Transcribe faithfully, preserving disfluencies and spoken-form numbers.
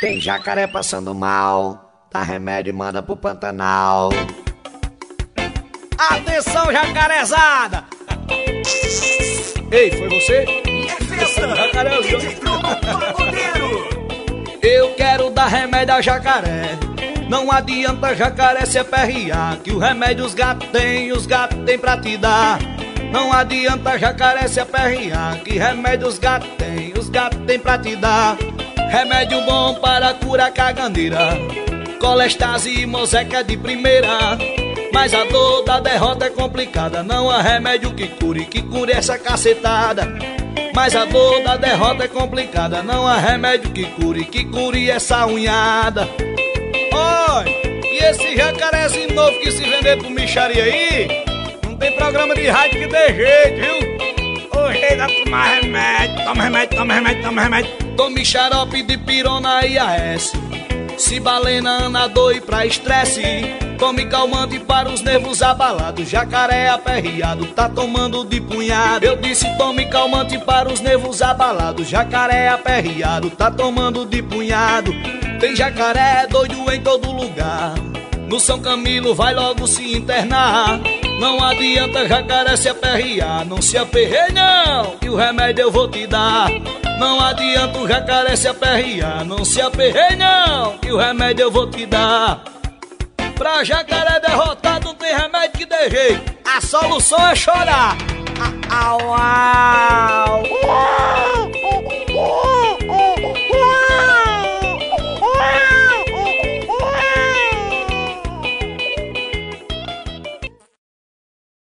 Tem jacaré passando mal, dá remédio e manda pro Pantanal. Atenção, jacarezada! Ei, foi você? É festa! Jacaré, D J Bruno Pagodeiro! Eu quero dar remédio a jacaré. Não adianta jacaré se aperrear, que o remédio os gatos têm, os gatos têm pra te dar. Não adianta jacaré se aperrear, que remédio os gatos têm, os gatos têm pra te dar. Remédio bom para curar caganeira, colestase e moseca de primeira. Mas a dor da derrota é complicada, não há remédio que cure, que cure essa cacetada. Mas a dor da derrota é complicada, não há remédio que cure, que cure essa unhada. Oi, e esse jacarezinho novo que se vender pro micharia aí? Não tem programa de rádio que dê jeito, viu? Hoje dá pra tomar remédio, toma remédio, toma remédio, toma remédio. Tome xarope de pirona e A S, cibalena, anador e pra estresse. Tome calmante para os nervos abalados, jacaré aperreado, tá tomando de punhado. Eu disse tome calmante para os nervos abalados, jacaré aperreado, tá tomando de punhado. Tem jacaré doido em todo lugar, no São Camilo vai logo se internar. Não adianta jacaré se aperrear, não se aperreie não, que o remédio eu vou te dar. Não adianta o jacaré se aperrear, não se aperreie não, que o remédio eu vou te dar. Pra jacaré derrotado não tem remédio que dê jeito, a solução é chorar. Ah, ah, ah.